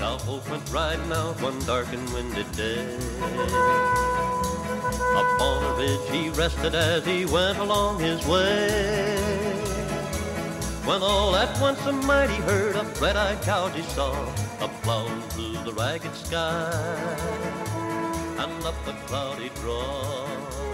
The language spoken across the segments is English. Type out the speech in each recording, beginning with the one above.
cowpoke went riding out one dark and windy day. Upon a ridge he rested as he went along his way. When all at once a mighty herd of red-eyed cows he saw, a plowing through the ragged sky and up the cloudy draw.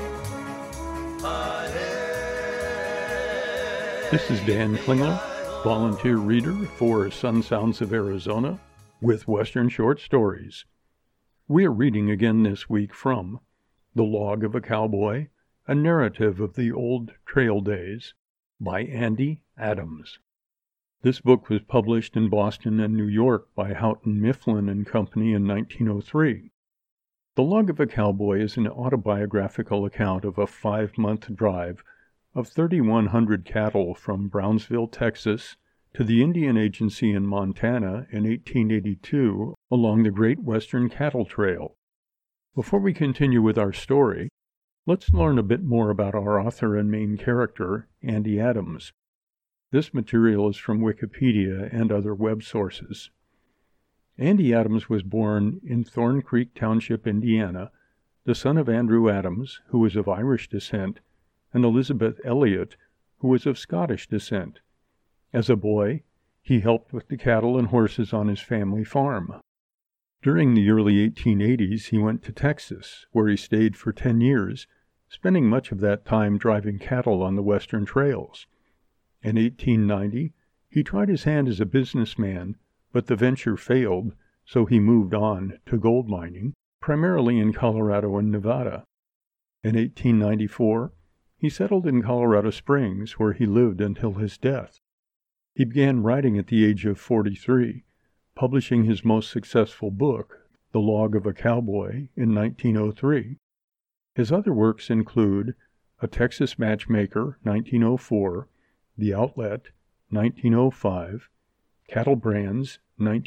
This is Dan Klingler, volunteer reader for Sun Sounds of Arizona with Western Short Stories. We are reading again this week from The Log of a Cowboy, a narrative of the old trail days, by Andy Adams. This book was published in Boston and New York by Houghton Mifflin and Company in 1903. The Log of a Cowboy is an autobiographical account of a 5-month drive of 3,100 cattle from Brownsville, Texas, to the Indian Agency in Montana in 1882 along the Great Western Cattle Trail. Before we continue with our story, let's learn a bit more about our author and main character, Andy Adams. This material is from Wikipedia and other web sources. Andy Adams was born in Thorn Creek Township, Indiana, the son of Andrew Adams, who was of Irish descent, and Elizabeth Elliott, who was of Scottish descent. As a boy, he helped with the cattle and horses on his family farm. During the early 1880s, he went to Texas, where he stayed for 10 years, spending much of that time driving cattle on the western trails. In 1890, he tried his hand as a businessman, but the venture failed, so he moved on to gold mining, primarily in Colorado and Nevada. In 1894, he settled in Colorado Springs, where he lived until his death. He began writing at the age of 43, publishing his most successful book, The Log of a Cowboy, in 1903. His other works include A Texas Matchmaker, 1904, The Outlet, 1905, Cattle Brands,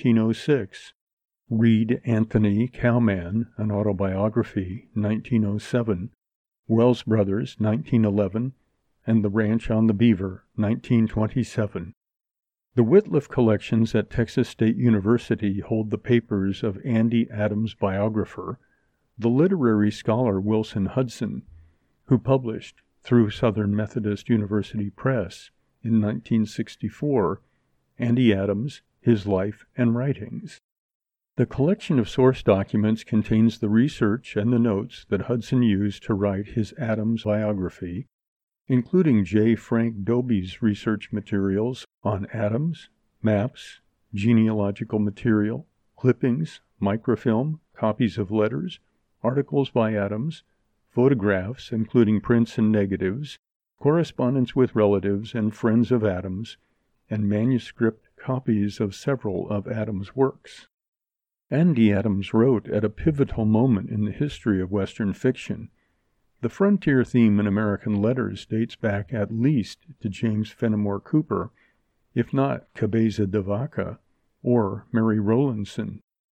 1906, Reed Anthony Cowman, an autobiography, 1907, Wells Brothers, 1911, and The Ranch on the Beaver, 1927. The Whitliff collections at Texas State University hold the papers of Andy Adams' biographer, the literary scholar Wilson Hudson, who published, through Southern Methodist University Press, in 1964, Andy Adams, His Life and Writings. The collection of source documents contains the research and the notes that Hudson used to write his Adams biography, including J. Frank Dobie's research materials on Adams, maps, genealogical material, clippings, microfilm, copies of letters, articles by Adams, photographs, including prints and negatives, correspondence with relatives and friends of Adams, and manuscript copies of several of Adams' works. Andy Adams wrote at a pivotal moment in the history of Western fiction. The frontier theme in American letters dates back at least to James Fenimore Cooper, if not Cabeza de Vaca or Mary Rowlandson.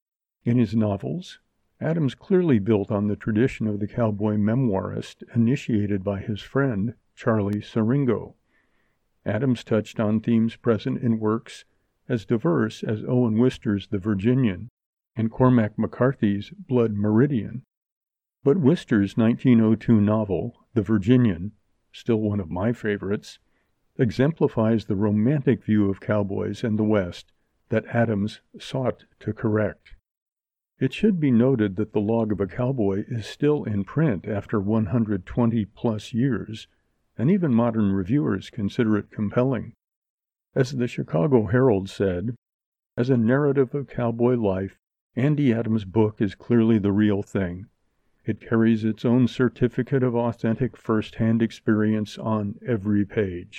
In his novels, Adams clearly built on the tradition of the cowboy memoirist initiated by his friend Charlie Siringo. Adams touched on themes present in works as diverse as Owen Wister's The Virginian and Cormac McCarthy's Blood Meridian. But Wister's 1902 novel, The Virginian, still one of my favorites, exemplifies the romantic view of cowboys in the West that Adams sought to correct. It should be noted that The Log of a Cowboy is still in print after 120-plus years, and even modern reviewers consider it compelling. As the Chicago Herald said, as a narrative of cowboy life, Andy Adams' book is clearly the real thing. It carries its own certificate of authentic first-hand experience on every page.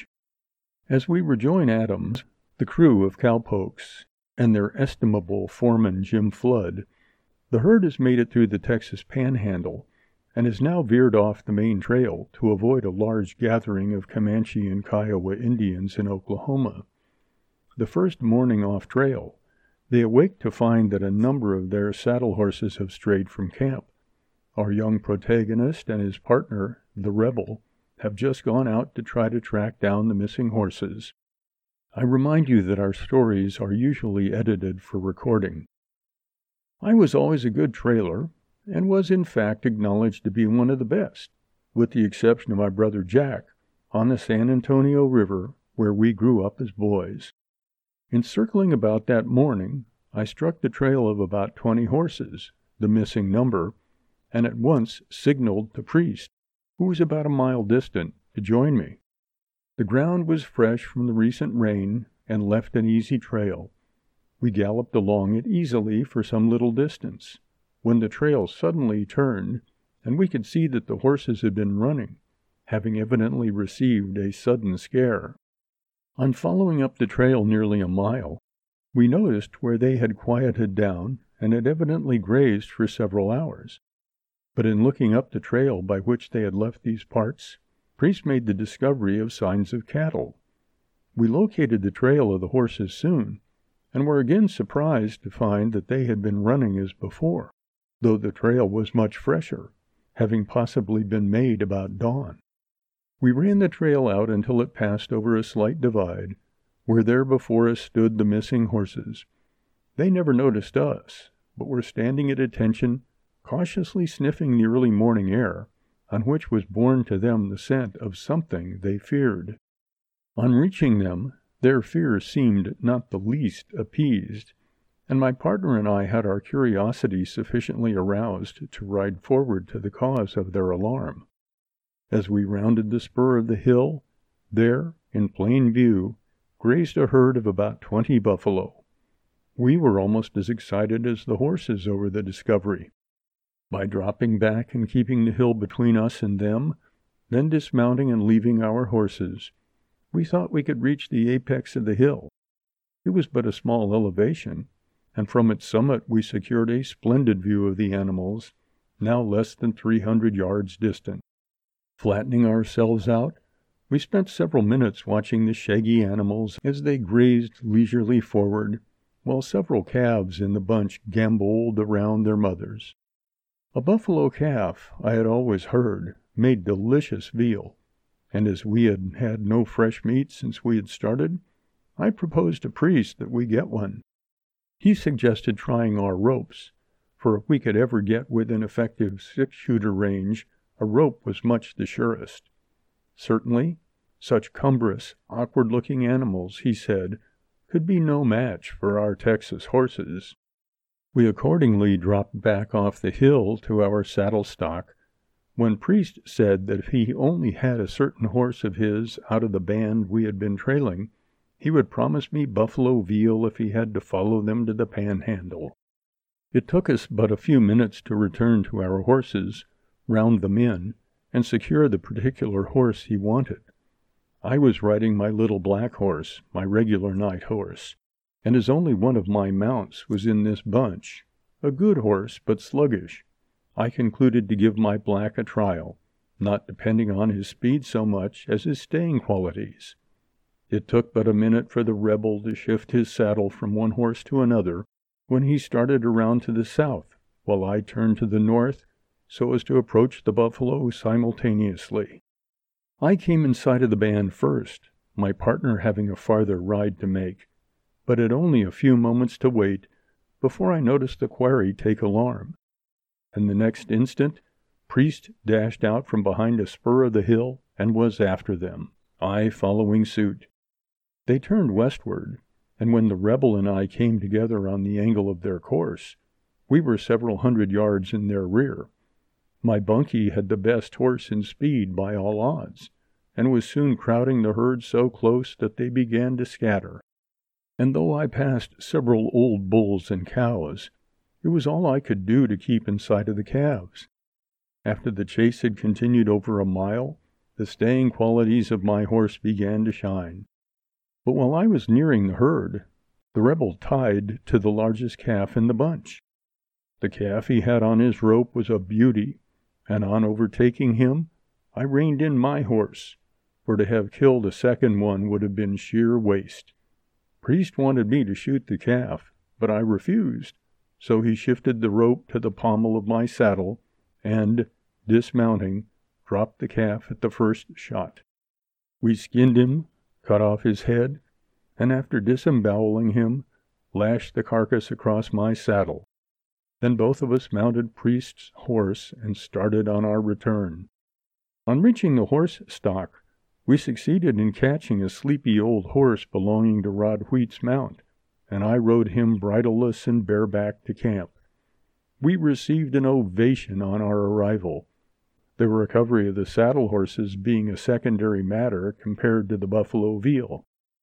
As we rejoin Adams, the crew of cowpokes, and their estimable foreman Jim Flood, the herd has made it through the Texas Panhandle and has now veered off the main trail to avoid a large gathering of Comanche and Kiowa Indians in Oklahoma. The first morning off trail, they awake to find that a number of their saddle horses have strayed from camp. Our young protagonist and his partner, the Rebel, have just gone out to try to track down the missing horses. I remind you that our stories are usually edited for recording. I was always a good trailer, and was in fact acknowledged to be one of the best, with the exception of my brother Jack, on the San Antonio River, where we grew up as boys. In circling about that morning, I struck the trail of about 20 horses, the missing number, and at once signaled to Priest, who was about a mile distant, to join me. The ground was fresh from the recent rain and left an easy trail. We galloped along it easily for some little distance, when the trail suddenly turned, and we could see that the horses had been running, having evidently received a sudden scare. On following up the trail nearly a mile, we noticed where they had quieted down and had evidently grazed for several hours. But in looking up the trail by which they had left these parts, Priest made the discovery of signs of cattle. We located the trail of the horses soon, and were again surprised to find that they had been running as before, though the trail was much fresher, having possibly been made about dawn. We ran the trail out until it passed over a slight divide, where there before us stood the missing horses. They never noticed us, but were standing at attention, cautiously sniffing the early morning air, on which was borne to them the scent of something they feared. On reaching them, their fear seemed not the least appeased, and my partner and I had our curiosity sufficiently aroused to ride forward to the cause of their alarm. As we rounded the spur of the hill, there, in plain view, grazed a herd of about 20 buffalo. We were almost as excited as the horses over the discovery. By dropping back and keeping the hill between us and them, then dismounting and leaving our horses, we thought we could reach the apex of the hill. It was but a small elevation, and from its summit we secured a splendid view of the animals, now less than 300 yards distant. Flattening ourselves out, we spent several minutes watching the shaggy animals as they grazed leisurely forward, while several calves in the bunch gamboled around their mothers. A buffalo calf, I had always heard, made delicious veal, and as we had had no fresh meat since we had started, I proposed to Priest that we get one. He suggested trying our ropes, for if we could ever get within effective 6-shooter range, a rope was much the surest. Certainly, such cumbrous, awkward-looking animals, he said, could be no match for our Texas horses. We accordingly dropped back off the hill to our saddle stock, when Priest said that if he only had a certain horse of his out of the band we had been trailing, he would promise me buffalo veal if he had to follow them to the Panhandle. It took us but a few minutes to return to our horses, round them in, and secure the particular horse he wanted. I was riding my little black horse, my regular night horse, and as only one of my mounts was in this bunch, a good horse but sluggish, I concluded to give my black a trial, not depending on his speed so much as his staying qualities. It took but a minute for the rebel to shift his saddle from one horse to another, when he started around to the south, while I turned to the north, so as to approach the buffalo simultaneously. I came in sight of the band first, my partner having a farther ride to make, but had only a few moments to wait before I noticed the quarry take alarm, and the next instant Priest dashed out from behind a spur of the hill and was after them, I following suit. They turned westward, and when the rebel and I came together on the angle of their course, we were several hundred yards in their rear. My bunkie had the best horse in speed by all odds, and was soon crowding the herd so close that they began to scatter. And though I passed several old bulls and cows, it was all I could do to keep in sight of the calves. After the chase had continued over a mile, the staying qualities of my horse began to shine. But while I was nearing the herd, the rebel tied to the largest calf in the bunch. The calf he had on his rope was a beauty, and on overtaking him, I reined in my horse, for to have killed a second one would have been sheer waste. Priest wanted me to shoot the calf, but I refused, so he shifted the rope to the pommel of my saddle, and, dismounting, dropped the calf at the first shot. We skinned him, cut off his head, and after disemboweling him, lashed the carcass across my saddle. Then both of us mounted Priest's horse and started on our return. On reaching the horse stock, we succeeded in catching a sleepy old horse belonging to Rod Wheat's mount, and I rode him bridleless and bareback to camp. We received an ovation on our arrival, the recovery of the saddle horses being a secondary matter compared to the buffalo veal.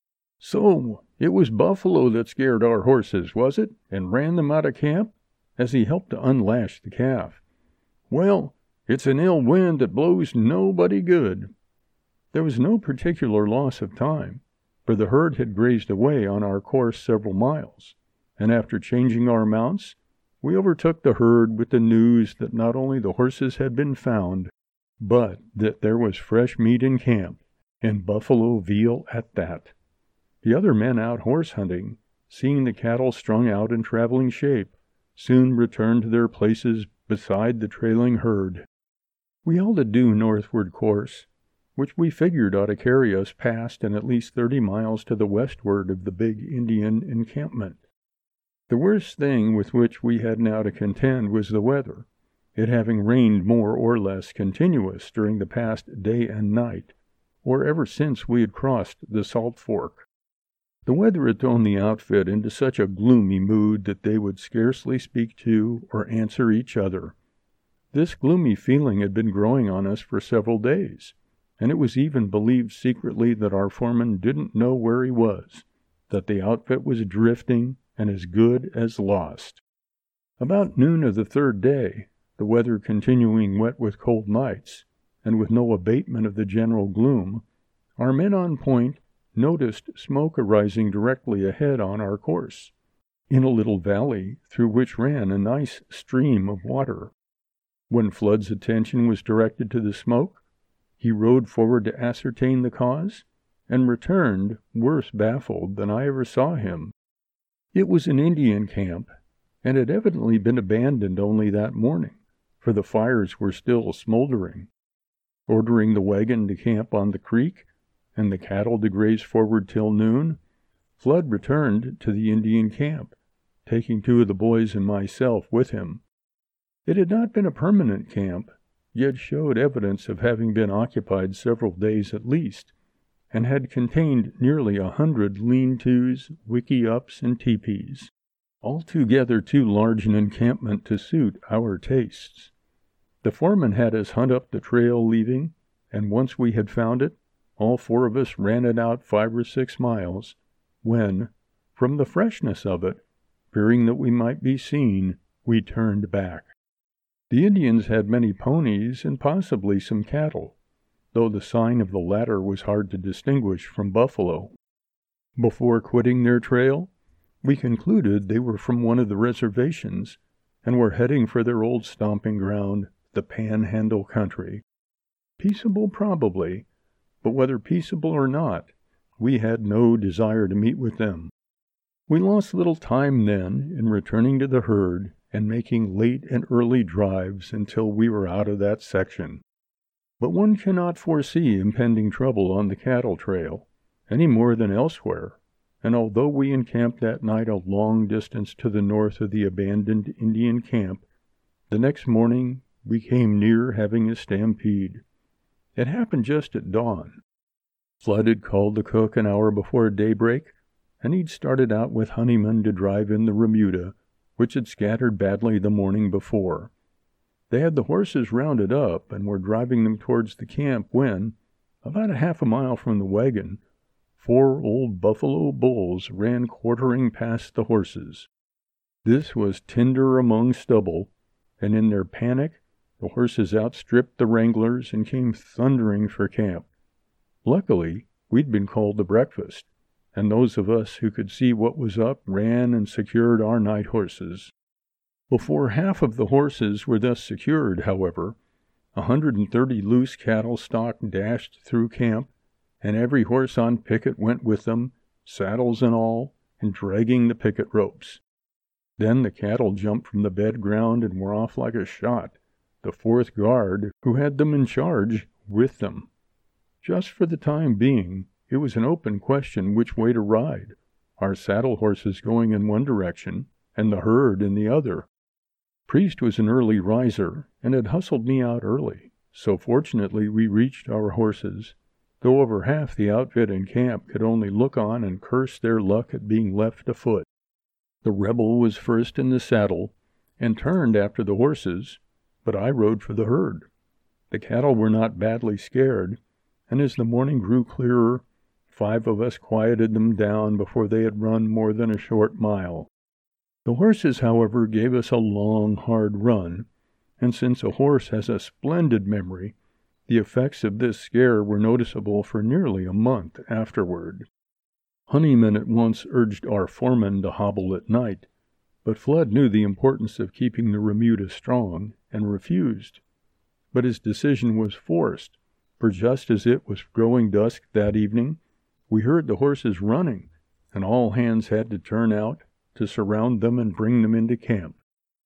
"So, it was buffalo that scared our horses, was it, and ran them out of camp?" as he helped to unlash the calf. "Well, it's an ill wind that blows nobody good." There was no particular loss of time, for the herd had grazed away on our course several miles, and after changing our mounts, we overtook the herd with the news that not only the horses had been found, but that there was fresh meat in camp, and buffalo veal at that. The other men out horse hunting, seeing the cattle strung out in traveling shape, soon returned to their places beside the trailing herd. We held a due northward course, which we figured ought to carry us past and at least 30 miles to the westward of the big Indian encampment. The worst thing with which we had now to contend was the weather, it having rained more or less continuous during the past day and night, or ever since we had crossed the Salt Fork. The weather had thrown the outfit into such a gloomy mood that they would scarcely speak to or answer each other. This gloomy feeling had been growing on us for several days, and it was even believed secretly that our foreman didn't know where he was, that the outfit was drifting and as good as lost. About noon of the third day, the weather continuing wet with cold nights, and with no abatement of the general gloom, our men on point noticed smoke arising directly ahead on our course, in a little valley through which ran a nice stream of water. When Flood's attention was directed to the smoke, he rode forward to ascertain the cause, and returned worse baffled than I ever saw him. It was an Indian camp, and had evidently been abandoned only that morning, for the fires were still smoldering. Ordering the wagon to camp on the creek, and the cattle to graze forward till noon, Flood returned to the Indian camp, taking 2 of the boys and myself with him. It had not been a permanent camp, yet showed evidence of having been occupied several days at least, and had contained nearly 100 lean-tos, wickiups, and teepees, altogether too large an encampment to suit our tastes. The foreman had us hunt up the trail leaving, and once we had found it, all 4 of us ran it out 5 or 6 miles, when, from the freshness of it, fearing that we might be seen, we turned back. The Indians had many ponies and possibly some cattle, though the sign of the latter was hard to distinguish from buffalo. Before quitting their trail, we concluded they were from one of the reservations, and were heading for their old stomping ground, the Panhandle country. Peaceable probably, but whether peaceable or not, we had no desire to meet with them. We lost little time then in returning to the herd and making late and early drives until we were out of that section. But one cannot foresee impending trouble on the cattle trail, any more than elsewhere, and although we encamped that night a long distance to the north of the abandoned Indian camp, the next morning we came near having a stampede. It happened just at dawn. Flood had called the cook an hour before daybreak, and he'd started out with Honeyman to drive in the remuda, which had scattered badly the morning before. They had the horses rounded up and were driving them towards the camp when, about a half a mile from the wagon, 4 old buffalo bulls ran quartering past the horses. This was tinder among stubble, and in their panic the horses outstripped the wranglers and came thundering for camp. Luckily, we'd been called to breakfast, and those of us who could see what was up ran and secured our night horses. Before half of the horses were thus secured, however, 130 loose cattle stock dashed through camp, and every horse on picket went with them, saddles and all, and dragging the picket ropes. Then the cattle jumped from the bed ground and were off like a shot, the 4th guard, who had them in charge, with them. Just for the time being, it was an open question which way to ride, our saddle horses going in one direction, and the herd in the other. Priest was an early riser and had hustled me out early, so fortunately we reached our horses, though over half the outfit in camp could only look on and curse their luck at being left afoot. The rebel was first in the saddle and turned after the horses, but I rode for the herd. The cattle were not badly scared, and as the morning grew clearer, 5 of us quieted them down before they had run more than a short mile. The horses, however, gave us a long, hard run, and since a horse has a splendid memory, the effects of this scare were noticeable for nearly a month afterward. Honeyman at once urged our foreman to hobble at night, but Flood knew the importance of keeping the remuda strong and refused. But his decision was forced, for just as it was growing dusk that evening, we heard the horses running, and all hands had to turn out to surround them and bring them into camp.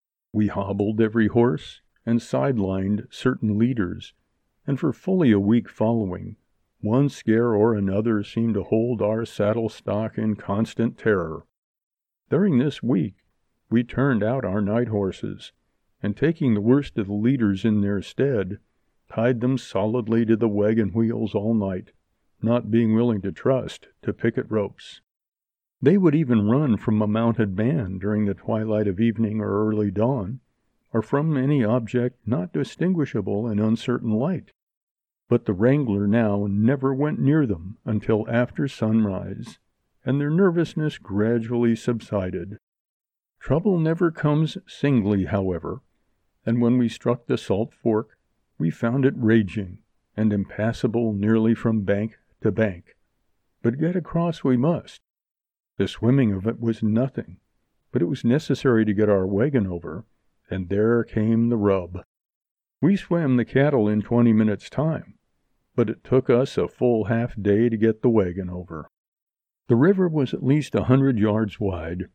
We hobbled every horse and sidelined certain leaders, and for fully a week following, one scare or another seemed to hold our saddle stock in constant terror. During this week, we turned out our night horses, and taking the worst of the leaders in their stead, tied them solidly to the wagon wheels all night, not being willing to trust to picket ropes. They would even run from a mounted band during the twilight of evening or early dawn, or from any object not distinguishable in uncertain light. But the wrangler now never went near them until after sunrise, and their nervousness gradually subsided. Trouble never comes singly, however, and when we struck the Salt Fork, we found it raging and impassable nearly from bank to bank. But get across we must. The swimming of it was nothing, but it was necessary to get our wagon over, and there came the rub. We swam the cattle in 20 minutes' time, but it took us a full half day to get the wagon over. The river was at least 100 yards wide,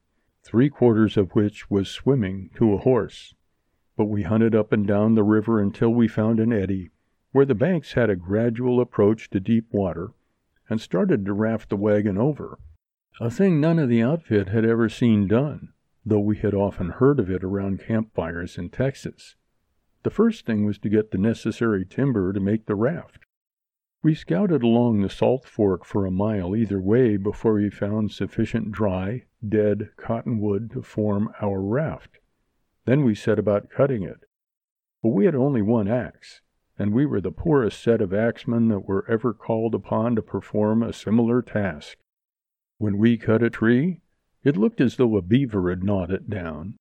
3/4 of which was swimming to a horse, but we hunted up and down the river until we found an eddy, where the banks had a gradual approach to deep water, and started to raft the wagon over, a thing none of the outfit had ever seen done, though we had often heard of it around campfires in Texas. The first thing was to get the necessary timber to make the raft. We scouted along the Salt Fork for a mile either way before we found sufficient dry, dead cottonwood to form our raft. Then we set about cutting it. But we had only one axe, and we were the poorest set of axemen that were ever called upon to perform a similar task. When we cut a tree, it looked as though a beaver had gnawed it down.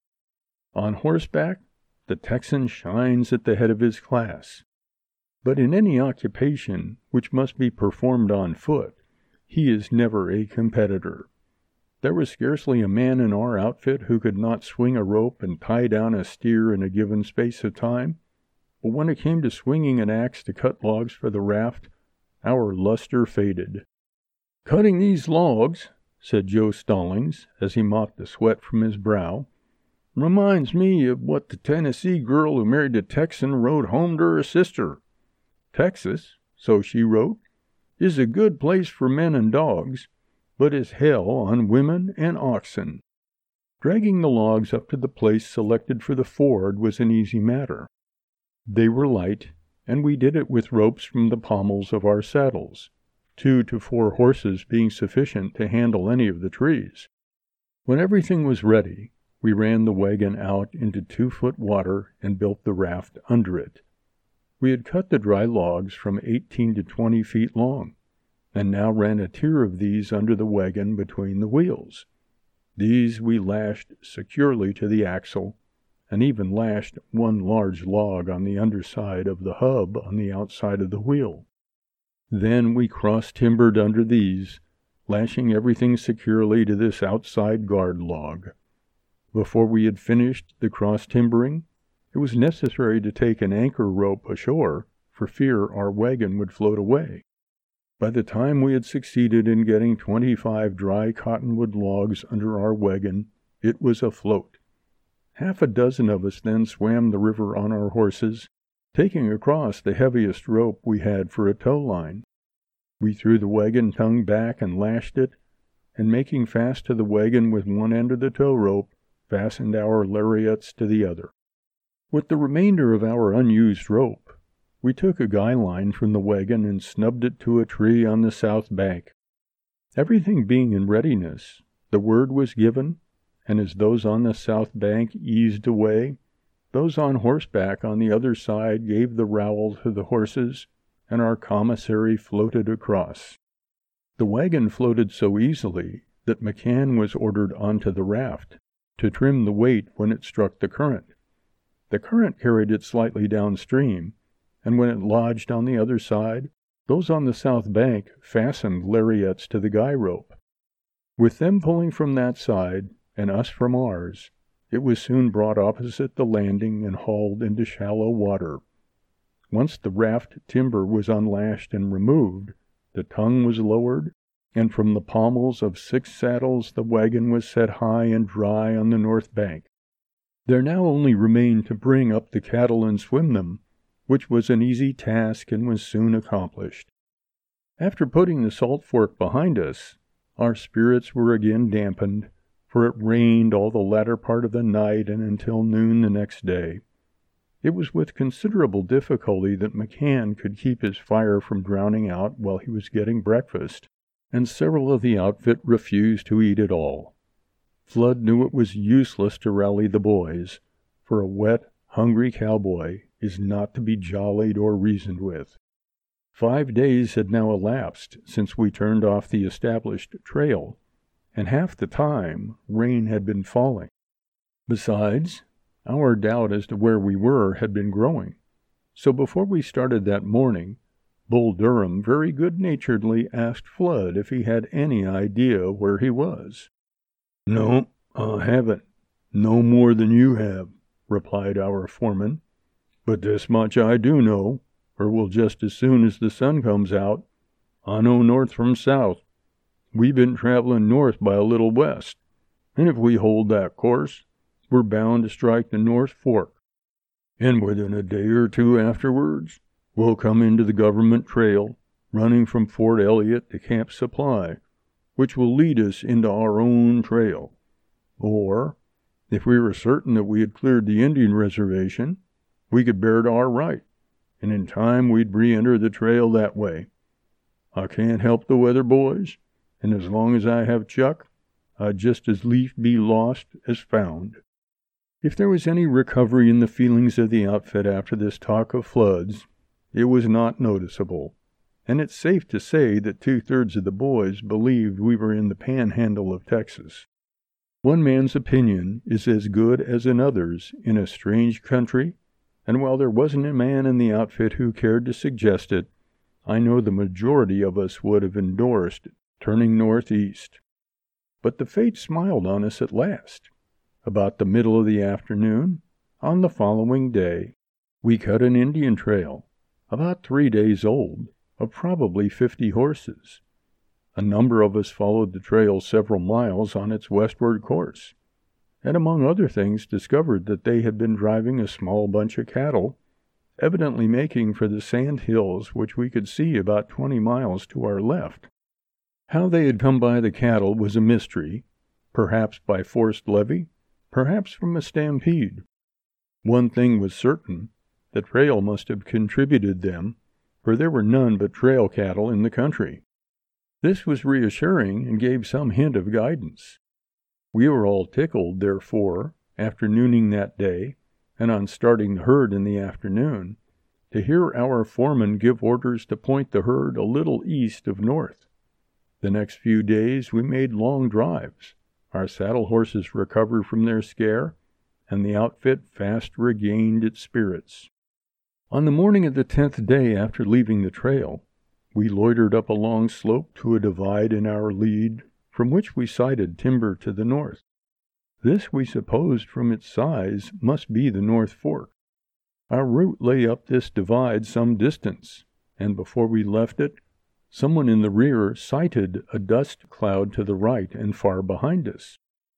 On horseback, the Texan shines at the head of his class. But in any occupation which must be performed on foot, he is never a competitor. There was scarcely a man in our outfit who could not swing a rope and tie down a steer in a given space of time, but when it came to swinging an axe to cut logs for the raft, our luster faded. "Cutting these logs," said Joe Stallings, as he mopped the sweat from his brow, "reminds me of what the Tennessee girl who married a Texan wrote home to her sister. Texas, so she wrote, is a good place for men and dogs, but is hell on women and oxen." Dragging the logs up to the place selected for the ford was an easy matter. They were light, and we did it with ropes from the pommels of our saddles, 2 to 4 horses being sufficient to handle any of the trees. When everything was ready, we ran the wagon out into 2-foot water and built the raft under it. We had cut the dry logs from 18 to 20 feet long, and now ran a tier of these under the wagon between the wheels. These we lashed securely to the axle, and even lashed one large log on the underside of the hub on the outside of the wheel. Then we cross-timbered under these, lashing everything securely to this outside guard log. Before we had finished the cross-timbering, it was necessary to take an anchor rope ashore for fear our wagon would float away. By the time we had succeeded in getting 25 dry cottonwood logs under our wagon, it was afloat. Half a dozen of us then swam the river on our horses, taking across the heaviest rope we had for a tow line. We threw the wagon tongue back and lashed it, and making fast to the wagon with one end of the tow rope, fastened our lariats to the other. With the remainder of our unused rope, we took a guy line from the wagon and snubbed it to a tree on the south bank. Everything being in readiness, the word was given, and as those on the south bank eased away, those on horseback on the other side gave the rowel to the horses, and our commissary floated across. The wagon floated so easily that McCann was ordered onto the raft to trim the weight when it struck the current. The current carried it slightly downstream, and when it lodged on the other side, those on the south bank fastened lariats to the guy rope. With them pulling from that side, and us from ours, it was soon brought opposite the landing and hauled into shallow water. Once the raft timber was unlashed and removed, the tongue was lowered, and from the pommels of 6 saddles the wagon was set high and dry on the north bank. There now only remained to bring up the cattle and swim them, which was an easy task and was soon accomplished. After putting the Salt Fork behind us, our spirits were again dampened, for it rained all the latter part of the night and until noon the next day. It was with considerable difficulty that McCann could keep his fire from drowning out while he was getting breakfast, and several of the outfit refused to eat at all. Flood knew it was useless to rally the boys, for a wet, hungry cowboy is not to be jollied or reasoned with. 5 days had now elapsed since we turned off the established trail, and half the time rain had been falling. Besides, our doubt as to where we were had been growing, so before we started that morning, Bull Durham very good-naturedly asked Flood if he had any idea where he was. "No, I haven't. No more than you have," replied our foreman. "But this much I do know, or will just as soon as the sun comes out. I know north from south. We've been traveling north by a little west, and if we hold that course, we're bound to strike the North Fork. And within a day or two afterwards, we'll come into the government trail, running from Fort Elliott to Camp Supply, which will lead us into our own trail. Or, if we were certain that we had cleared the Indian reservation, we could bear to our right, and in time we'd re-enter the trail that way. I can't help the weather, boys, and as long as I have Chuck, I'd just as lief be lost as found." If there was any recovery in the feelings of the outfit after this talk of floods, it was not noticeable, and it's safe to say that 2/3 of the boys believed we were in the panhandle of Texas. One man's opinion is as good as another's in a strange country, and while there wasn't a man in the outfit who cared to suggest it, I know the majority of us would have endorsed turning northeast. But the fate smiled on us at last. About the middle of the afternoon, on the following day, we cut an Indian trail, about 3 days old, of probably 50 horses. A number of us followed the trail several miles on its westward course, and among other things discovered that they had been driving a small bunch of cattle, evidently making for the sand hills which we could see about 20 miles to our left. How they had come by the cattle was a mystery, perhaps by forced levy, perhaps from a stampede. One thing was certain, the trail must have contributed them, for there were none but trail cattle in the country. This was reassuring and gave some hint of guidance. We were all tickled, therefore, after nooning that day, and on starting the herd in the afternoon, to hear our foreman give orders to point the herd a little east of north. The next few days we made long drives. Our saddle horses recovered from their scare, and the outfit fast regained its spirits. On the morning of the 10th day after leaving the trail, we loitered up a long slope to a divide in our lead, from which we sighted timber to the north. This, we supposed from its size, must be the North Fork. Our route lay up this divide some distance, and before we left it, someone in the rear sighted a dust cloud to the right and far behind us.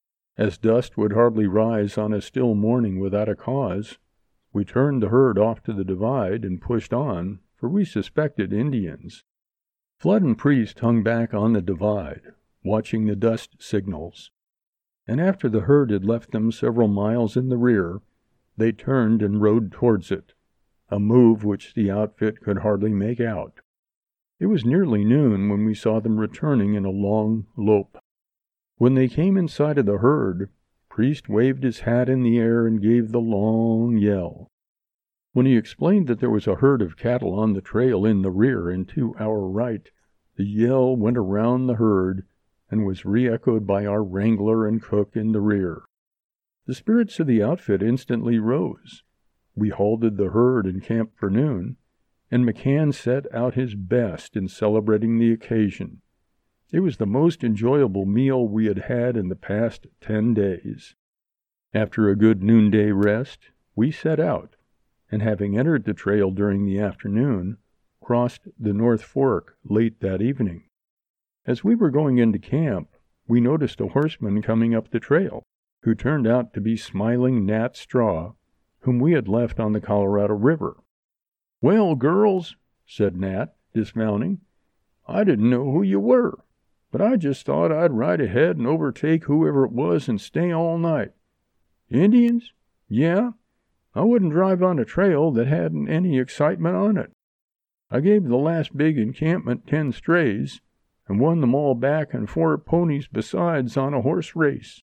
As dust would hardly rise on a still morning without a cause, we turned the herd off to the divide and pushed on, for we suspected Indians. Flood and Priest hung back on the divide, watching the dust signals, and after the herd had left them several miles in the rear, they turned and rode towards it, a move which the outfit could hardly make out. It was nearly noon when we saw them returning in a long lope. When they came in sight of the herd, Priest waved his hat in the air and gave the long yell. When he explained that there was a herd of cattle on the trail in the rear and to our right, the yell went around the herd and was re-echoed by our wrangler and cook in the rear. The spirits of the outfit instantly rose. We halted the herd and camped for noon, and McCann set out his best in celebrating the occasion. It was the most enjoyable meal we had had in the past 10 days. After a good noonday rest, we set out, and having entered the trail during the afternoon, crossed the North Fork late that evening. As we were going into camp, we noticed a horseman coming up the trail, who turned out to be smiling Nat Straw, whom we had left on the Colorado River. "Well, girls," said Nat, dismounting, "I didn't know who you were, but I just thought I'd ride ahead and overtake whoever it was and stay all night. Indians? Yeah. I wouldn't drive on a trail that hadn't any excitement on it. I gave the last big encampment 10 strays, and won them all back and 4 ponies besides on a horse race.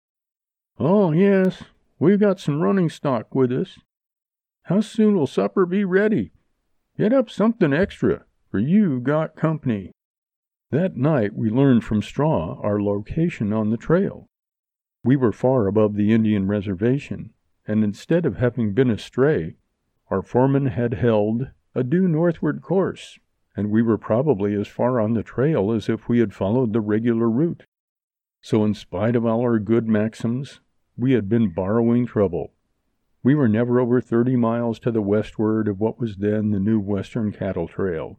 Oh, yes, we've got some running stock with us. How soon will supper be ready? Get up something extra, for you got company." That night we learned from Straw our location on the trail. We were far above the Indian reservation, and instead of having been astray, our foreman had held a due northward course, and we were probably as far on the trail as if we had followed the regular route. So in spite of all our good maxims, we had been borrowing trouble. We were never over 30 miles to the westward of what was then the new Western Cattle Trail.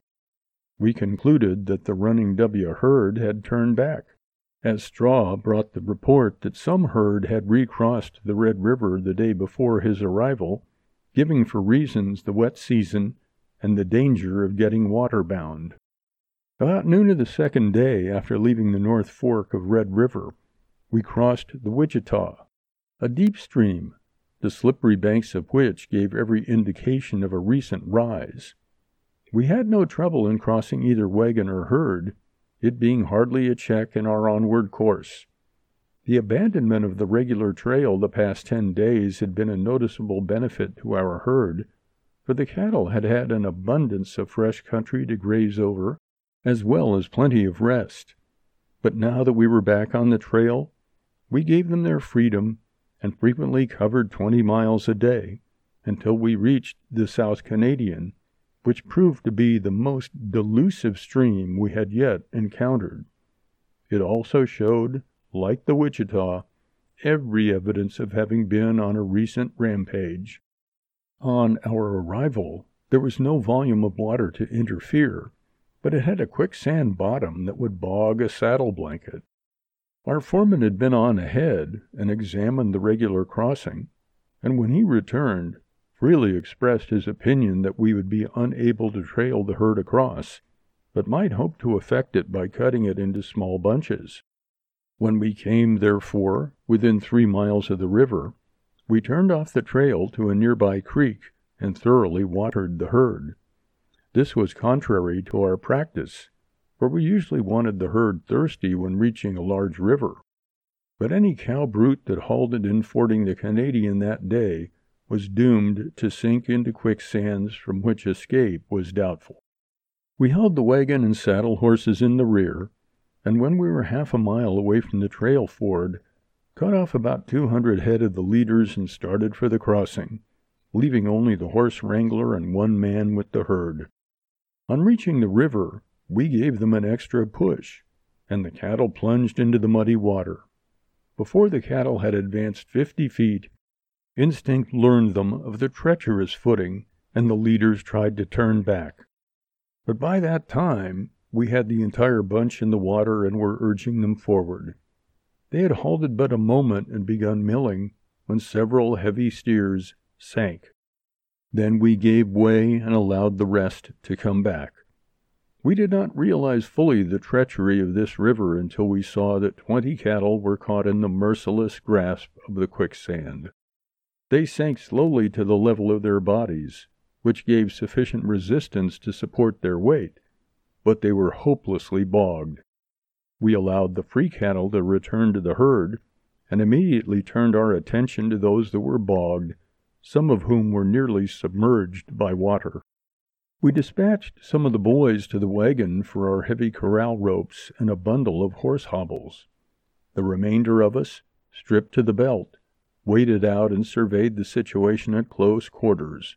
We concluded that the Running W herd had turned back, as Straw brought the report that some herd had recrossed the Red River the day before his arrival, giving for reasons the wet season and the danger of getting water-bound. About noon of the second day after leaving the North Fork of Red River, we crossed the Wichita, a deep stream, the slippery banks of which gave every indication of a recent rise. We had no trouble in crossing either wagon or herd, it being hardly a check in our onward course. The abandonment of the regular trail the past 10 days had been a noticeable benefit to our herd, for the cattle had had an abundance of fresh country to graze over, as well as plenty of rest. But now that we were back on the trail, we gave them their freedom and frequently covered 20 miles a day until we reached the South Canadian, which proved to be the most delusive stream we had yet encountered. It also showed, like the Wichita, every evidence of having been on a recent rampage. On our arrival, there was no volume of water to interfere, but it had a quicksand bottom that would bog a saddle blanket. Our foreman had been on ahead and examined the regular crossing, and when he returned, freely expressed his opinion that we would be unable to trail the herd across, but might hope to effect it by cutting it into small bunches. When we came, therefore, within 3 miles of the river, we turned off the trail to a nearby creek and thoroughly watered the herd. This was contrary to our practice, for we usually wanted the herd thirsty when reaching a large river. But any cow brute that halted in fording the Canadian that day was doomed to sink into quicksands from which escape was doubtful. We held the wagon and saddle horses in the rear, and when we were half a mile away from the trail ford, cut off about 200 head of the leaders and started for the crossing, leaving only the horse wrangler and 1 man with the herd. On reaching the river, we gave them an extra push, and the cattle plunged into the muddy water. Before the cattle had advanced 50 feet, instinct learned them of the treacherous footing, and the leaders tried to turn back. But by that time, we had the entire bunch in the water and were urging them forward. They had halted but a moment and begun milling when several heavy steers sank. Then we gave way and allowed the rest to come back. We did not realize fully the treachery of this river until we saw that 20 cattle were caught in the merciless grasp of the quicksand. They sank slowly to the level of their bodies, which gave sufficient resistance to support their weight, but they were hopelessly bogged. We allowed the free cattle to return to the herd, and immediately turned our attention to those that were bogged, some of whom were nearly submerged by water. We dispatched some of the boys to the wagon for our heavy corral ropes and a bundle of horse hobbles. The remainder of us, stripped to the belt, waded out and surveyed the situation at close quarters.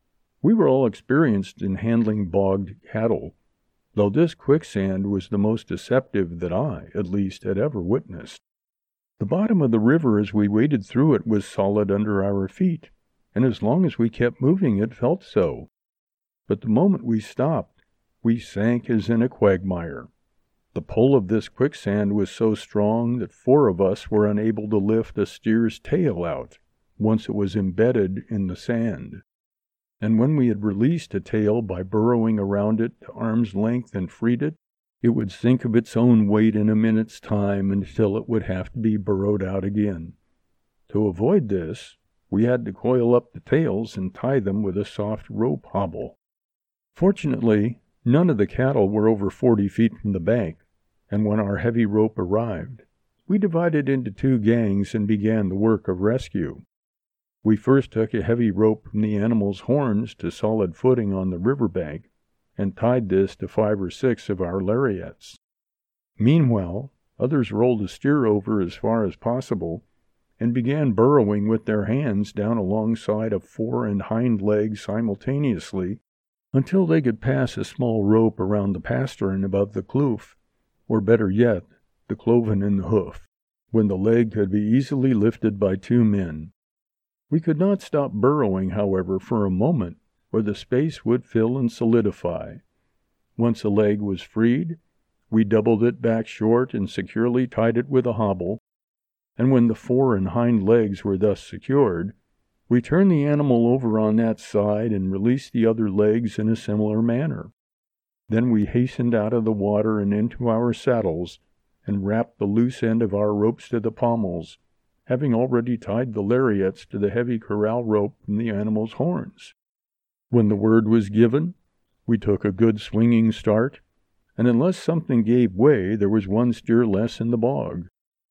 We were all experienced in handling bogged cattle, though this quicksand was the most deceptive that I, at least, had ever witnessed. The bottom of the river as we waded through it was solid under our feet, and as long as we kept moving it felt so. But the moment we stopped, we sank as in a quagmire. The pull of this quicksand was so strong that 4 of us were unable to lift a steer's tail out, once it was embedded in the sand. And when we had released a tail by burrowing around it to arm's length and freed it, it would sink of its own weight in a minute's time until it would have to be burrowed out again. To avoid this, we had to coil up the tails and tie them with a soft rope hobble. Fortunately, none of the cattle were over 40 feet from the bank, and when our heavy rope arrived, we divided into 2 gangs and began the work of rescue. We first took a heavy rope from the animal's horns to solid footing on the river bank, and tied this to 5 or 6 of our lariats. Meanwhile, others rolled a steer over as far as possible, and began burrowing with their hands down alongside of fore and hind legs simultaneously, until they could pass a small rope around the pastern above the kloof, or better yet, the cloven in the hoof, when the leg could be easily lifted by 2 men. We could not stop burrowing, however, for a moment, or the space would fill and solidify. Once a leg was freed, we doubled it back short and securely tied it with a hobble, and when the fore and hind legs were thus secured, we turned the animal over on that side and released the other legs in a similar manner. Then we hastened out of the water and into our saddles, and wrapped the loose end of our ropes to the pommels, having already tied the lariats to the heavy corral rope from the animal's horns. When the word was given, we took a good swinging start, and unless something gave way, there was 1 steer less in the bog.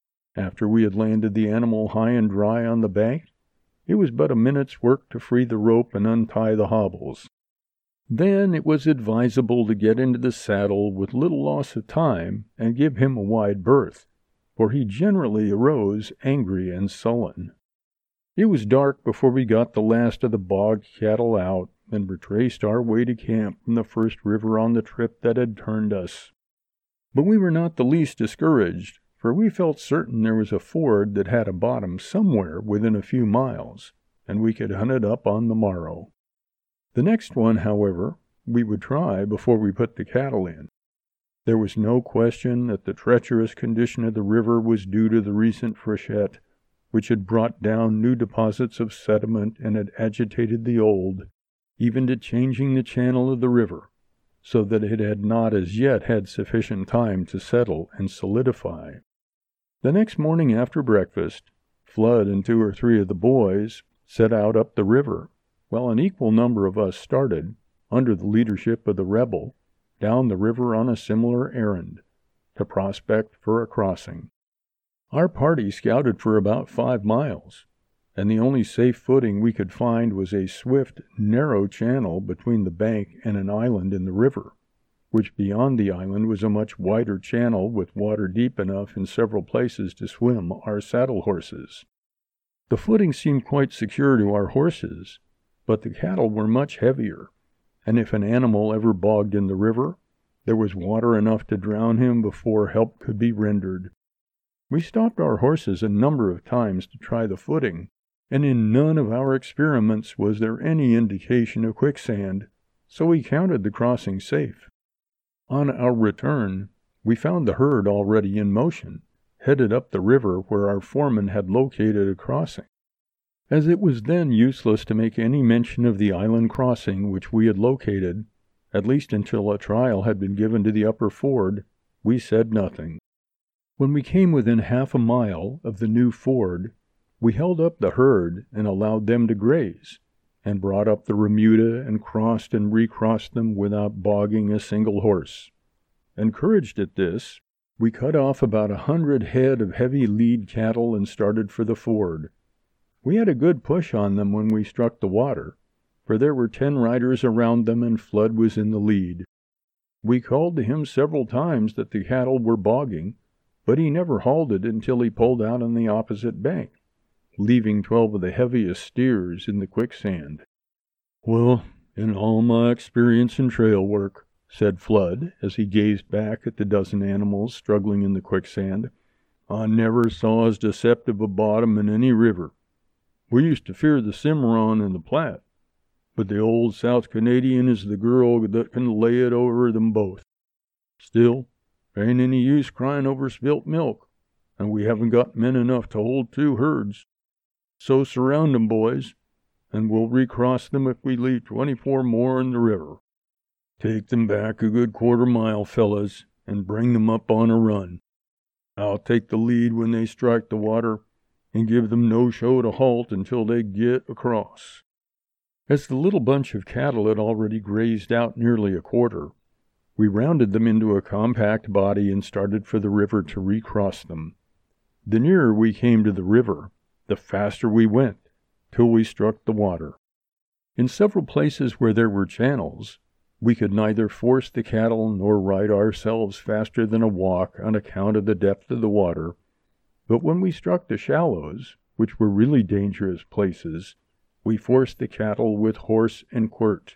After we had landed the animal high and dry on the bank, it was but a minute's work to free the rope and untie the hobbles. Then it was advisable to get into the saddle with little loss of time and give him a wide berth, for he generally arose angry and sullen. It was dark before we got the last of the bogged cattle out and retraced our way to camp from the first river on the trip that had turned us. But we were not the least discouraged, for we felt certain there was a ford that had a bottom somewhere within a few miles, and we could hunt it up on the morrow. The next one, however, we would try before we put the cattle in. There was no question that the treacherous condition of the river was due to the recent freshet, which had brought down new deposits of sediment and had agitated the old, even to changing the channel of the river, so that it had not as yet had sufficient time to settle and solidify. The next morning after breakfast, Flood and 2 or 3 of the boys set out up the river, while an equal number of us started, under the leadership of the rebel, down the river on a similar errand, to prospect for a crossing. Our party scouted for about 5 miles, and the only safe footing we could find was a swift, narrow channel between the bank and an island in the river, which beyond the island was a much wider channel with water deep enough in several places to swim our saddle horses. The footing seemed quite secure to our horses, but the cattle were much heavier, and if an animal ever bogged in the river, there was water enough to drown him before help could be rendered. We stopped our horses a number of times to try the footing, and in none of our experiments was there any indication of quicksand, so we counted the crossing safe. On our return, we found the herd already in motion, headed up the river where our foreman had located a crossing. As it was then useless to make any mention of the island crossing which we had located, at least until a trial had been given to the upper ford, we said nothing. When we came within half a mile of the new ford, We held up the herd and allowed them to graze, and brought up the remuda and crossed and recrossed them without bogging a single horse. Encouraged at this, we cut off about 100 head of heavy lead cattle and started for the ford. We had a good push on them when we struck the water, for there were 10 riders around them and Flood was in the lead. We called to him several times that the cattle were bogging, but he never halted until he pulled out on the opposite bank, leaving 12 of the heaviest steers in the quicksand. "Well, in all my experience in trail work," said Flood, as he gazed back at the dozen animals struggling in the quicksand, "I never saw as deceptive a bottom in any river. We used to fear the Cimarron and the Platte, but the old South Canadian is the girl that can lay it over them both. Still, there ain't any use crying over spilt milk, and we haven't got men enough to hold 2 herds. So surround 'em, boys, and we'll recross them if we leave 24 more in the river. Take them back a good quarter mile, fellas, and bring them up on a run. I'll take the lead when they strike the water, and give them no show to halt until they get across." As the little bunch of cattle had already grazed out nearly a quarter, we rounded them into a compact body and started for the river to recross them. The nearer we came to the river, the faster we went, till we struck the water. In several places where there were channels, we could neither force the cattle nor ride ourselves faster than a walk on account of the depth of the water, but when we struck the shallows, which were really dangerous places, we forced the cattle with horse and quirt.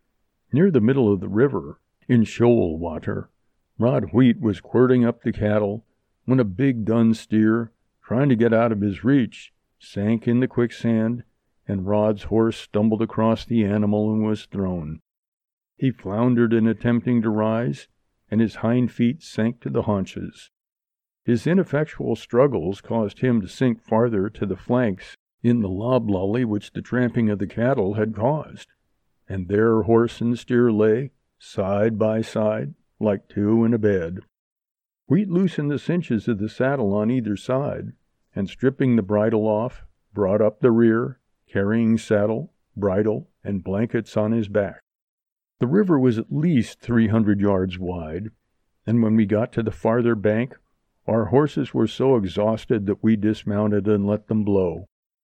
Near the middle of the river, in shoal water, Rod Wheat was quirting up the cattle when a big dun steer, trying to get out of his reach, sank in the quicksand, and Rod's horse stumbled across the animal and was thrown. He floundered in attempting to rise, and his hind feet sank to the haunches. His ineffectual struggles caused him to sink farther to the flanks in the loblolly which the tramping of the cattle had caused, and there horse and steer lay, side by side, like 2 in a bed. Wheat loosened the cinches of the saddle on either side, and stripping the bridle off, brought up the rear, carrying saddle, bridle, and blankets on his back. The river was at least 300 yards wide, and when we got to the farther bank, our horses were so exhausted that we dismounted and let them blow.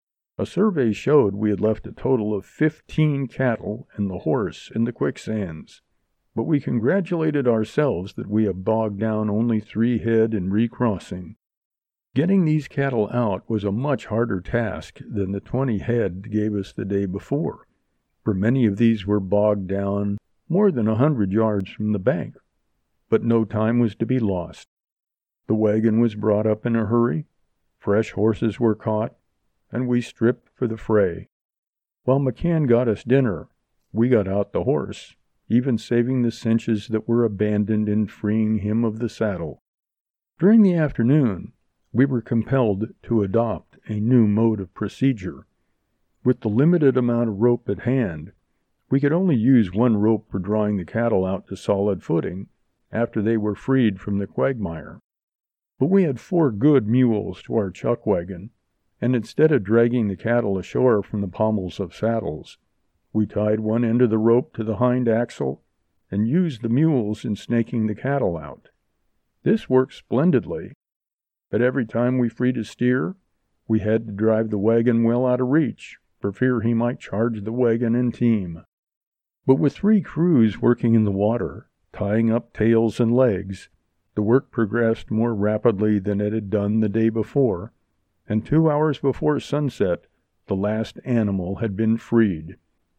A survey showed we had left a total of 15 cattle and the horse in the quicksands, but we congratulated ourselves that we had bogged down only 3 head in recrossing. Getting these cattle out was a much harder task than the 20 head gave us the day before, for many of these were bogged down more than 100 yards from the bank, but no time was to be lost. The wagon was brought up in a hurry, fresh horses were caught, and we stripped for the fray. While McCann got us dinner, we got out the horse, even saving the cinches that were abandoned in freeing him of the saddle. During the afternoon, we were compelled to adopt a new mode of procedure. With the limited amount of rope at hand, we could only use 1 rope for drawing the cattle out to solid footing after they were freed from the quagmire. But we had 4 good mules to our chuck wagon, and instead of dragging the cattle ashore from the pommels of saddles, we tied one end of the rope to the hind axle and used the mules in snaking the cattle out. This worked splendidly, but every time we freed a steer, we had to drive the wagon well out of reach for fear he might charge the wagon and team. But with 3 crews working in the water, tying up tails and legs, the work progressed more rapidly than it had done the day before, and 2 hours before sunset, the last animal had been freed.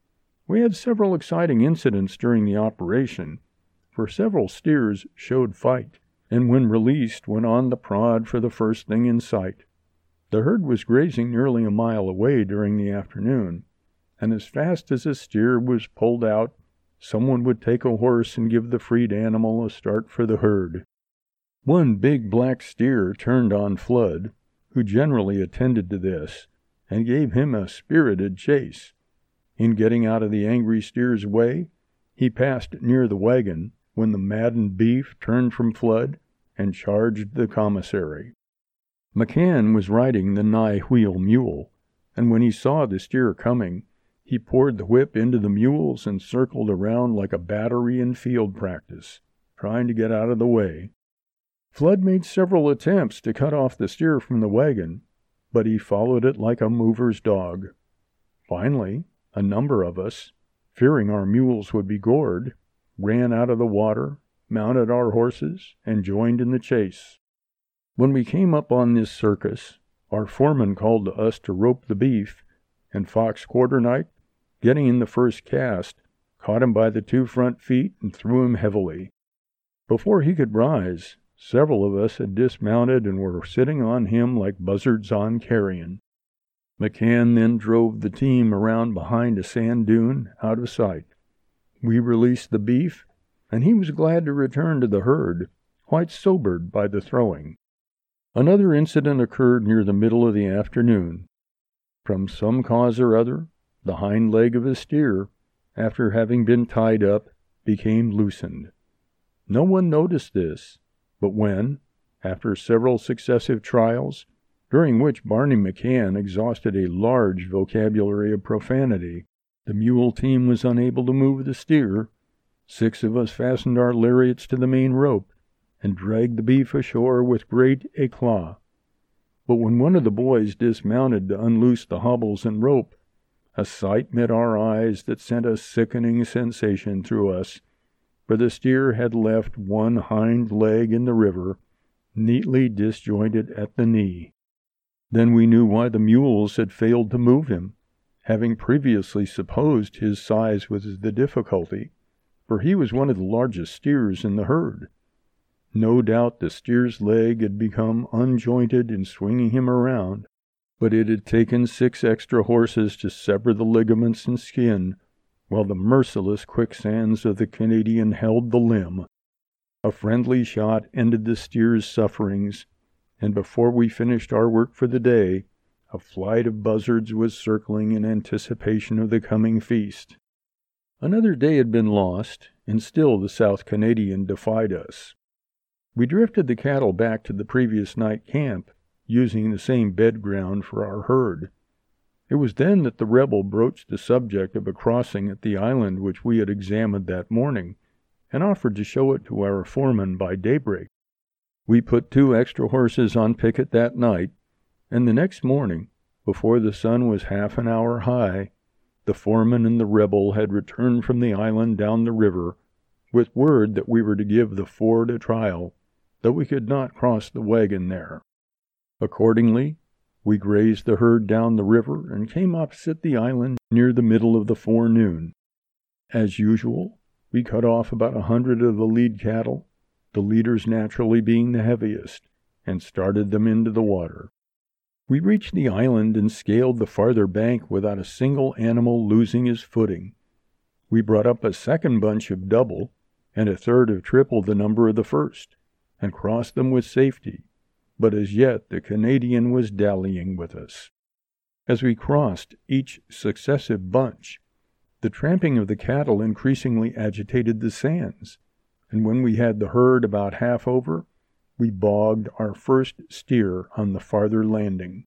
We had several exciting incidents during the operation, for several steers showed fight, and when released went on the prod for the first thing in sight. The herd was grazing nearly a mile away during the afternoon, and as fast as a steer was pulled out, someone would take a horse and give the freed animal a start for the herd. One big black steer turned on Flood, who generally attended to this, and gave him a spirited chase. In getting out of the angry steer's way, he passed near the wagon when the maddened beef turned from Flood and charged the commissary. McCann was riding the nigh-wheel mule, and when he saw the steer coming, he poured the whip into the mules and circled around like a battery in field practice, trying to get out of the way. Flood made several attempts to cut off the steer from the wagon, but he followed it like a mover's dog. Finally, a number of us, fearing our mules would be gored, ran out of the water, mounted our horses, and joined in the chase. When we came up on this circus, our foreman called to us to rope the beef, and Fox Quarternight, getting in the first cast, caught him by the 2 front feet and threw him heavily. Before he could rise, several of us had dismounted and were sitting on him like buzzards on carrion. McCann then drove the team around behind a sand dune out of sight. We released the beef, and he was glad to return to the herd, quite sobered by the throwing. Another incident occurred near the middle of the afternoon. From some cause or other, the hind leg of a steer, after having been tied up, became loosened. No one noticed this, but when, after several successive trials, during which Barney McCann exhausted a large vocabulary of profanity, the mule team was unable to move the steer, 6 of us fastened our lariats to the main rope and dragged the beef ashore with great éclat. But when one of the boys dismounted to unloose the hobbles and rope, a sight met our eyes that sent a sickening sensation through us, for the steer had left one hind leg in the river, neatly disjointed at the knee. Then we knew why the mules had failed to move him, having previously supposed his size was the difficulty, for he was one of the largest steers in the herd. No doubt the steer's leg had become unjointed in swinging him around, but it had taken 6 extra horses to sever the ligaments and skin, while the merciless quicksands of the Canadian held the limb. A friendly shot ended the steer's sufferings, and before we finished our work for the day, a flight of buzzards was circling in anticipation of the coming feast. Another day had been lost, and still the South Canadian defied us. We drifted the cattle back to the previous night camp, using the same bed ground for our herd. It was then that the rebel broached the subject of a crossing at the island which we had examined that morning, and offered to show it to our foreman by daybreak. We put 2 extra horses on picket that night, and the next morning, before the sun was half an hour high, the foreman and the rebel had returned from the island down the river, with word that we were to give the ford a trial, though we could not cross the wagon there. Accordingly, we grazed the herd down the river and came opposite the island near the middle of the forenoon. As usual, we cut off about 100 of the lead cattle, the leaders naturally being the heaviest, and started them into the water. We reached the island and scaled the farther bank without a single animal losing his footing. We brought up a second bunch of double, and a third of triple the number of the first, and crossed them with safety, but as yet the Canadian was dallying with us. As we crossed each successive bunch, the tramping of the cattle increasingly agitated the sands, and when we had the herd about half over, we bogged our first steer on the farther landing.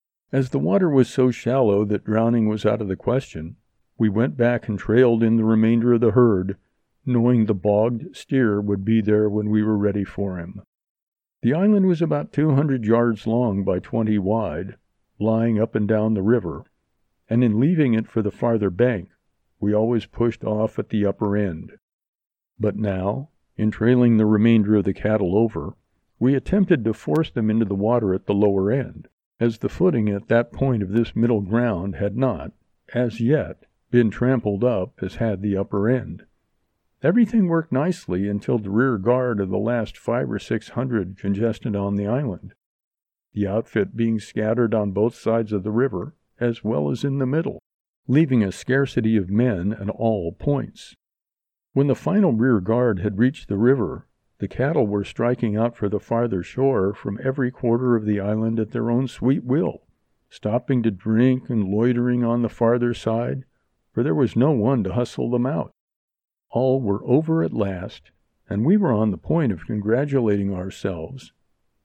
As the water was so shallow that drowning was out of the question, we went back and trailed in the remainder of the herd, knowing the bogged steer would be there when we were ready for him. The island was about 200 yards long by 20 wide, lying up and down the river, and in leaving it for the farther bank, we always pushed off at the upper end. But now, in trailing the remainder of the cattle over, we attempted to force them into the water at the lower end, as the footing at that point of this middle ground had not, as yet, been trampled up as had the upper end. Everything worked nicely until the rear guard of the last 500 or 600 congested on the island, the outfit being scattered on both sides of the river as well as in the middle, leaving a scarcity of men at all points. When the final rear guard had reached the river, the cattle were striking out for the farther shore from every quarter of the island at their own sweet will, stopping to drink and loitering on the farther side, for there was no one to hustle them out. All were over at last, and we were on the point of congratulating ourselves,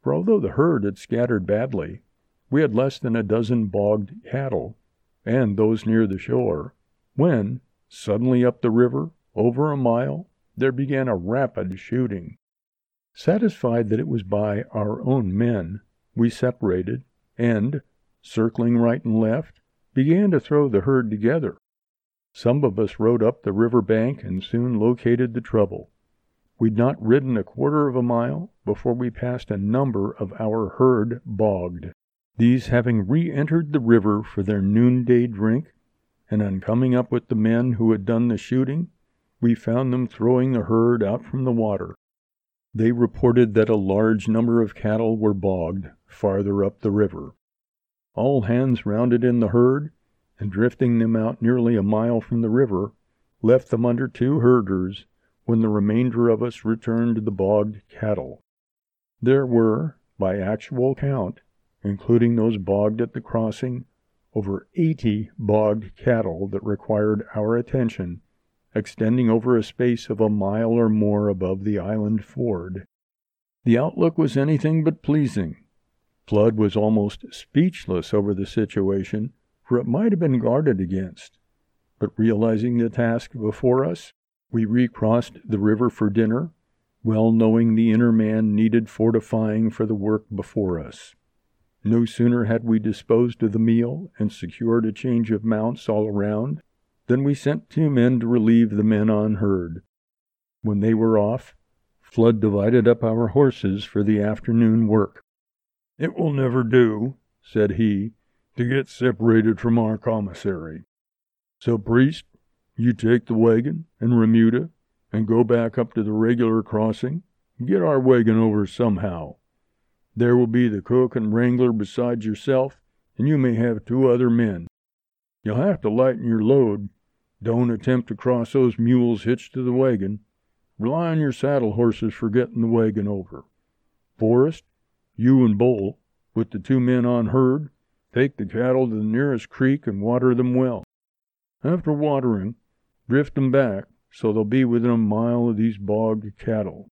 for although the herd had scattered badly, we had less than a dozen bogged cattle, and those near the shore, when, suddenly up the river, over a mile, there began a rapid shooting. Satisfied that it was by our own men, we separated, and, circling right and left, began to throw the herd together. Some of us rode up the river bank and soon located the trouble. We'd not ridden a quarter of a mile before we passed a number of our herd bogged, these having re-entered the river for their noonday drink, and on coming up with the men who had done the shooting, we found them throwing the herd out from the water. They reported that a large number of cattle were bogged farther up the river. All hands rounded in the herd, and drifting them out nearly a mile from the river, left them under 2 herders when the remainder of us returned to the bogged cattle. There were, by actual count, including those bogged at the crossing, over 80 bogged cattle that required our attention, extending over a space of a mile or more above the island ford. The outlook was anything but pleasing. Flood was almost speechless over the situation, for it might have been guarded against. But realizing the task before us, we recrossed the river for dinner, well knowing the inner man needed fortifying for the work before us. No sooner had we disposed of the meal and secured a change of mounts all around than we sent 2 men to relieve the men on herd. When they were off, Flood divided up our horses for the afternoon work. "It will never do," said he, "to get separated from our commissary. So, Priest, you take the wagon and remuda and go back up to the regular crossing and get our wagon over somehow. There will be the cook and wrangler besides yourself, and you may have 2 other men. You'll have to lighten your load. Don't attempt to cross those mules hitched to the wagon. Rely on your saddle horses for getting the wagon over. Forrest, you and Bull, with the 2 men on herd, take the cattle to the nearest creek and water them well. After watering, drift them back so they'll be within a mile of these bogged cattle.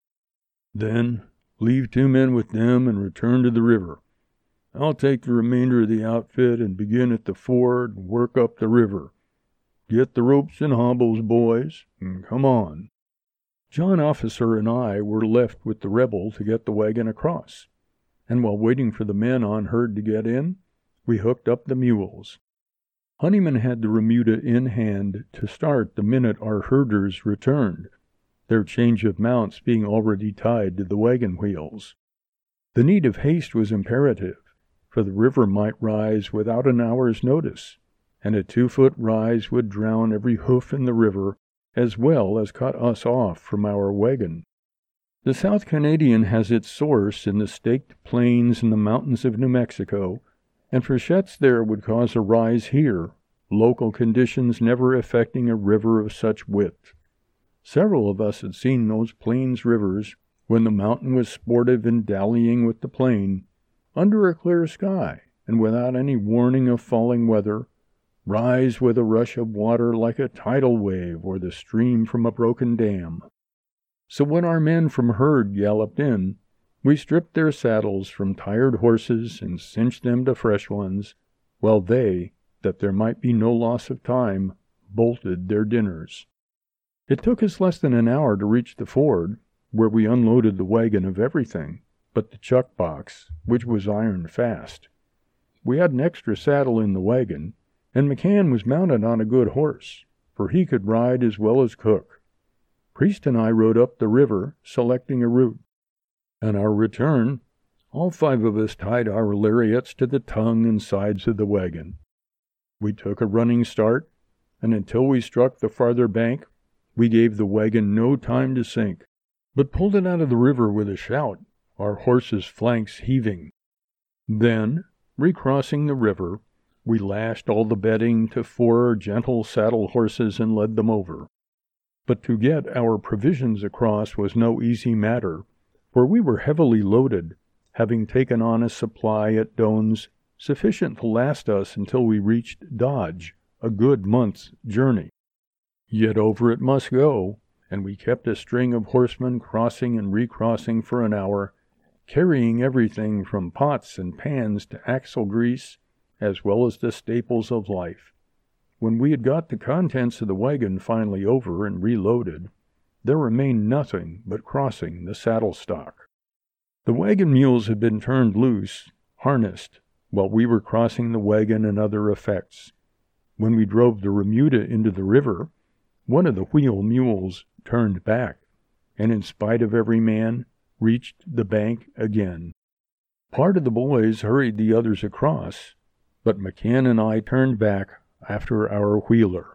Then leave 2 men with them and return to the river. I'll take the remainder of the outfit and begin at the ford and work up the river. Get the ropes and hobbles, boys, and come on." John Officer and I were left with the rebel to get the wagon across, and while waiting for the men on herd to get in, we hooked up the mules. Honeyman had the remuda in hand to start the minute our herders returned, their change of mounts being already tied to the wagon wheels. The need of haste was imperative, for the river might rise without an hour's notice, and a 2-foot rise would drown every hoof in the river as well as cut us off from our wagon. The South Canadian has its source in the staked plains and the mountains of New Mexico, and freshets there would cause a rise here, local conditions never affecting a river of such width. Several of us had seen those plains rivers, when the mountain was sportive in dallying with the plain, under a clear sky and without any warning of falling weather, rise with a rush of water like a tidal wave or the stream from a broken dam. So when our men from herd galloped in, we stripped their saddles from tired horses and cinched them to fresh ones, while they, that there might be no loss of time, bolted their dinners. It took us less than an hour to reach the ford, where we unloaded the wagon of everything but the chuck box, which was ironed fast. We had an extra saddle in the wagon, and McCann was mounted on a good horse, for he could ride as well as cook. Priest and I rode up the river, selecting a route. On our return, all 5 of us tied our lariats to the tongue and sides of the wagon. We took a running start, and until we struck the farther bank, we gave the wagon no time to sink, but pulled it out of the river with a shout, our horses' flanks heaving. Then, recrossing the river, we lashed all the bedding to 4 gentle saddle horses and led them over. But to get our provisions across was no easy matter, for we were heavily loaded, having taken on a supply at Doan's sufficient to last us until we reached Dodge, a good month's journey. Yet over it must go, and we kept a string of horsemen crossing and recrossing for an hour, carrying everything from pots and pans to axle grease, as well as the staples of life. When we had got the contents of the wagon finally over and reloaded, there remained nothing but crossing the saddle stock. The wagon mules had been turned loose, harnessed, while we were crossing the wagon and other effects. When we drove the remuda into the river, one of the wheel mules turned back, and in spite of every man, reached the bank again. Part of the boys hurried the others across, but McCann and I turned back after our wheeler.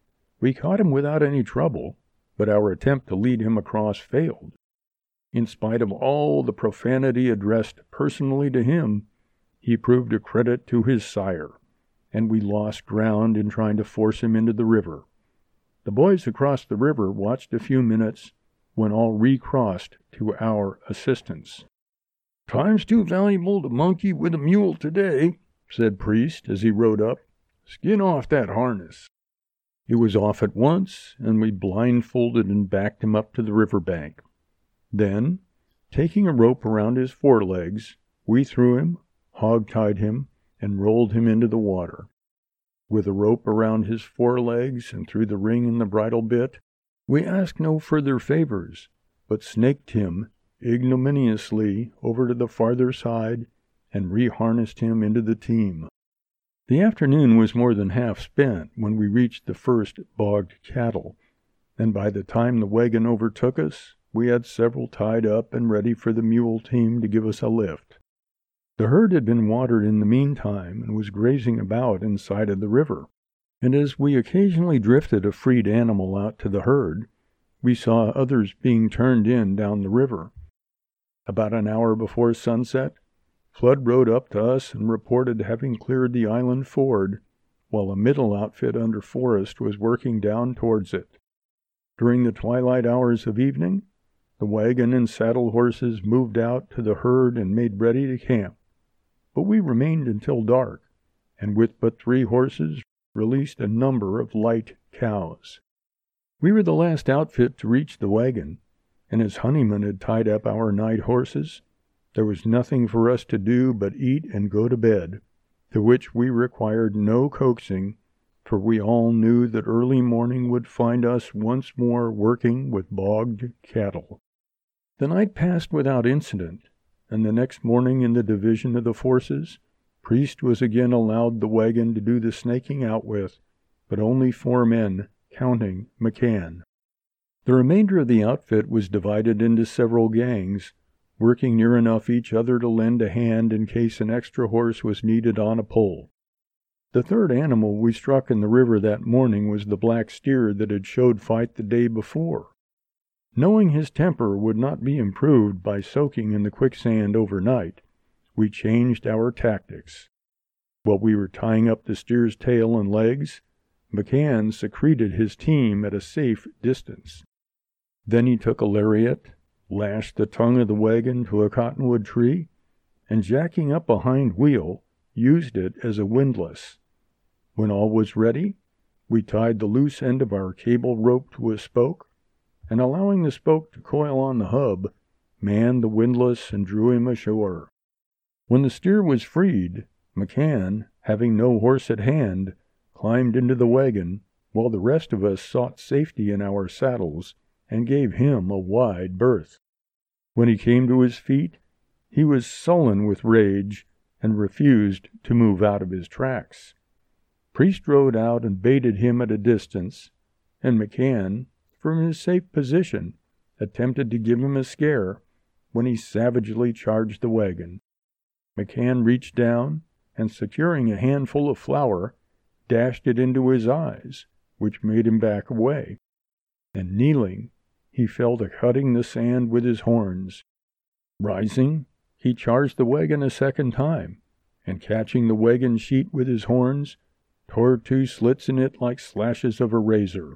We caught him without any trouble, but our attempt to lead him across failed. In spite of all the profanity addressed personally to him, he proved a credit to his sire, and we lost ground in trying to force him into the river. The boys across the river watched a few minutes, when all recrossed to our assistance. "Time's too valuable to monkey with a mule today," said Priest as he rode up. "Skin off that harness." He was off at once, and we blindfolded and backed him up to the river bank. Then, taking a rope around his forelegs, we threw him, hog-tied him, and rolled him into the water. With a rope around his forelegs and through the ring in the bridle bit, we asked no further favors, but snaked him ignominiously over to the farther side and reharnessed him into the team. The afternoon was more than half spent when we reached the first bogged cattle, and by the time the wagon overtook us, we had several tied up and ready for the mule team to give us a lift. The herd had been watered in the meantime and was grazing about inside of the river, and as we occasionally drifted a freed animal out to the herd, we saw others being turned in down the river. About an hour before sunset, Flood rode up to us and reported having cleared the island ford, while a middle outfit under Forrest was working down towards it. During the twilight hours of evening, the wagon and saddle horses moved out to the herd and made ready to camp, but we remained until dark, and with but 3 horses, released a number of light cows. We were the last outfit to reach the wagon, and as Honeyman had tied up our night horses, there was nothing for us to do but eat and go to bed, to which we required no coaxing, for we all knew that early morning would find us once more working with bogged cattle. The night passed without incident, and the next morning in the division of the forces, Priest was again allowed the wagon to do the snaking out with, but only 4 men, counting McCann. The remainder of the outfit was divided into several gangs, working near enough each other to lend a hand in case an extra horse was needed on a pole. The third animal we struck in the river that morning was the black steer that had showed fight the day before. Knowing his temper would not be improved by soaking in the quicksand overnight, we changed our tactics. While we were tying up the steer's tail and legs, McCann secreted his team at a safe distance. Then he took a lariat, lashed the tongue of the wagon to a cottonwood tree, and jacking up a hind wheel, used it as a windlass. When all was ready, we tied the loose end of our cable rope to a spoke, and allowing the spoke to coil on the hub, manned the windlass and drew him ashore. When the steer was freed, McCann, having no horse at hand, climbed into the wagon, while the rest of us sought safety in our saddles and gave him a wide berth. When he came to his feet, he was sullen with rage and refused to move out of his tracks. Priest rode out and baited him at a distance, and McCann, from his safe position, attempted to give him a scare when he savagely charged the wagon. McCann reached down and, securing a handful of flour, dashed it into his eyes, which made him back away, and kneeling, he fell to cutting the sand with his horns. Rising, he charged the wagon a second time, and catching the wagon sheet with his horns, tore 2 slits in it like slashes of a razor.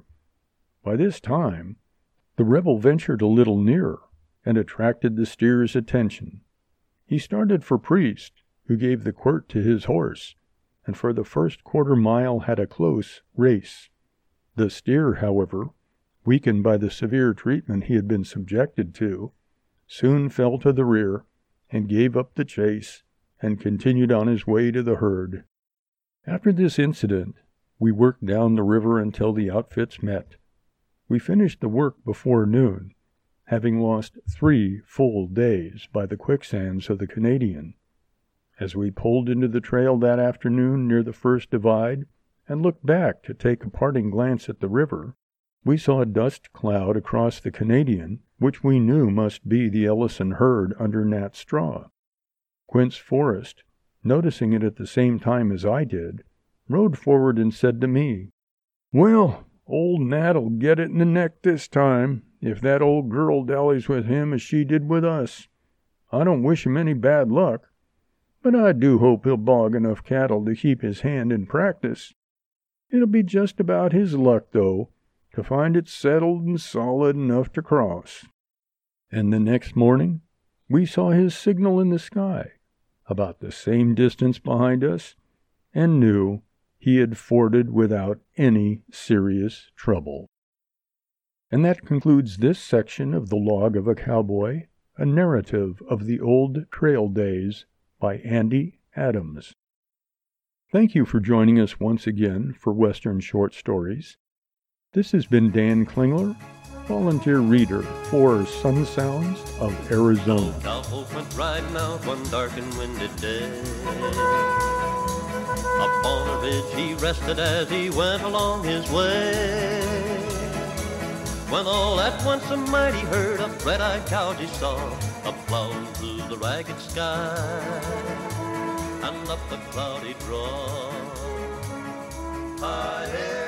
By this time, the rebel ventured a little nearer, and attracted the steer's attention. He started for Priest, who gave the quirt to his horse, and for the first quarter mile had a close race. The steer, however, weakened by the severe treatment he had been subjected to, soon fell to the rear, and gave up the chase and continued on his way to the herd. After this incident, we worked down the river until the outfits met. We finished the work before noon, having lost 3 full days by the quicksands of the Canadian. As we pulled into the trail that afternoon near the first divide and looked back to take a parting glance at the river, we saw a dust cloud across the Canadian, which we knew must be the Ellison herd under Nat Straw. Quince Forrest, noticing it at the same time as I did, rode forward and said to me, "Well, old Nat'll get it in the neck this time, if that old girl dallies with him as she did with us. I don't wish him any bad luck, but I do hope he'll bog enough cattle to keep his hand in practice. It'll be just about his luck, though, to find it settled and solid enough to cross." And the next morning we saw his signal in the sky, about the same distance behind us, and knew he had forded without any serious trouble. And that concludes this section of The Log of a Cowboy, a narrative of the old trail days by Andy Adams. Thank you for joining us once again for Western Short Stories. This has been Dan Klingler, volunteer reader for Sun Sounds of Arizona. Cowboys went riding out one dark and windy day. Up on a ridge he rested as he went along his way. When all at once a mighty herd of red-eyed cows he saw, a-plowing through the ragged sky and up the cloudy draw. I hear